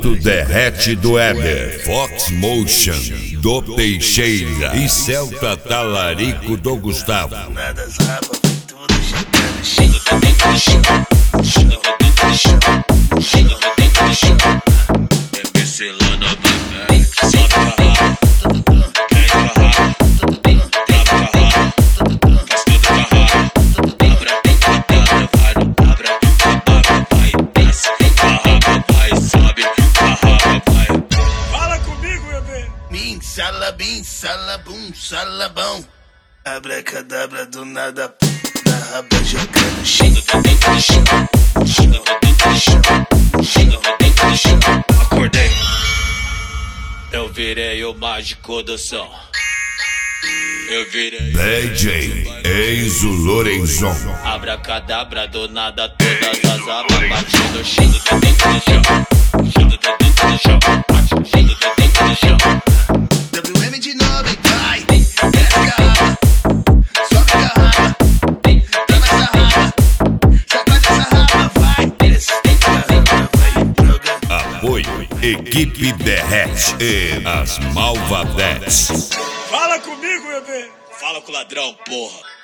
Espírito derrete do Éder, Fox Motion do Teixeira e Celta Talarico do Gustavo. Salabim, salabum, salabão. Abracadabra do nada, da raba jogando chão. Acordei, eu virei o mágico do som. Eu virei DJ Enzo Lorenzon. Abracadabra do nada, todas as abas batendo chão. WM de novo e vai, desce a garrafa, sobe a garrafa, tá na sarrada, sacode essa raba, vai, desce a garrafa, vai, joga. Apoio Equipe Derrete e as Malvadetes. Fala comigo, bebê. Fala com o ladrão, porra.